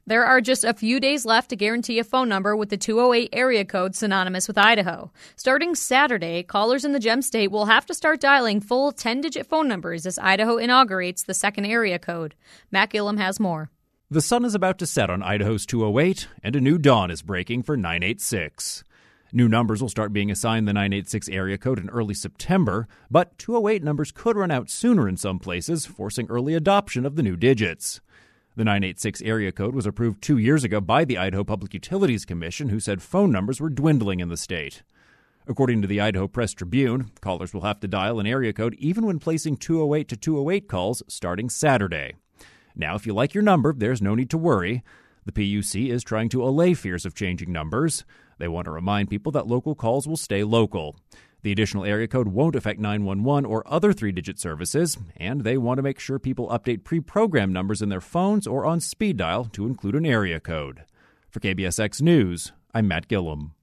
There are just a few days left to guarantee a phone number with the 208 area code synonymous with Idaho. Starting Saturday, callers in the Gem State will have to start dialing full 10-digit phone numbers as Idaho inaugurates the second area code. Matt Gillum has more. The sun is about to set on Idaho's 208, and a new dawn is breaking for 986. New numbers will start being assigned the 986 area code in early September, but 208 numbers could run out sooner in some places, forcing early adoption of the new digits. The 986 area code was approved 2 years ago by the Idaho Public Utilities Commission, who said phone numbers were dwindling in the state. According to the Idaho Press Tribune, callers will have to dial an area code even when placing 208 to 208 calls starting Saturday. Now, if you like your number, there's no need to worry. The PUC is trying to allay fears of changing numbers. They want to remind people that local calls will stay local. The additional area code won't affect 911 or other three-digit services, and they want to make sure people update pre-programmed numbers in their phones or on speed dial to include an area code. For KBSX News, I'm Matt Gillum.